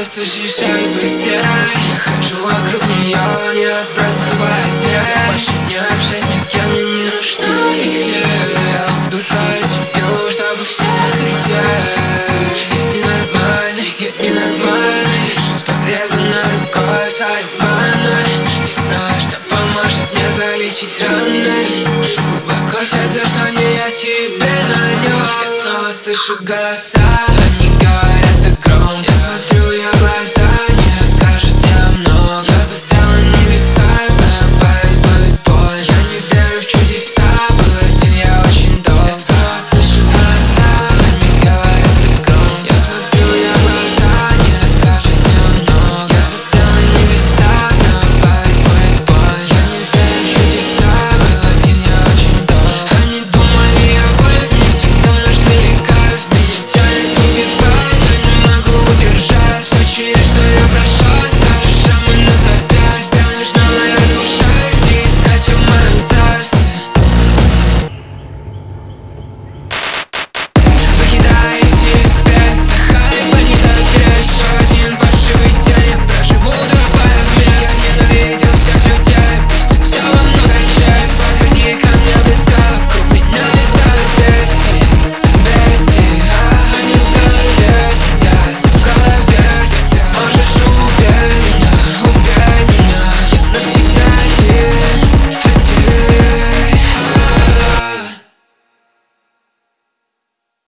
просто езжай быстрее. Я хожу вокруг нее, не отбрасывая тень. Больше не общаюсь ни с кем, мне не нужна их лень. Я оставил свою семью, чтобы всех их съесть. Я ненормальный, я ненормальный. Лежу с порезанной рукой в своей ванной. Не знаю, что поможет мне залечить раны. Глубоко в сердце, что не я себе нанес. Я снова слышу голоса, они говорят так громко. Я смотрю ее в глаза.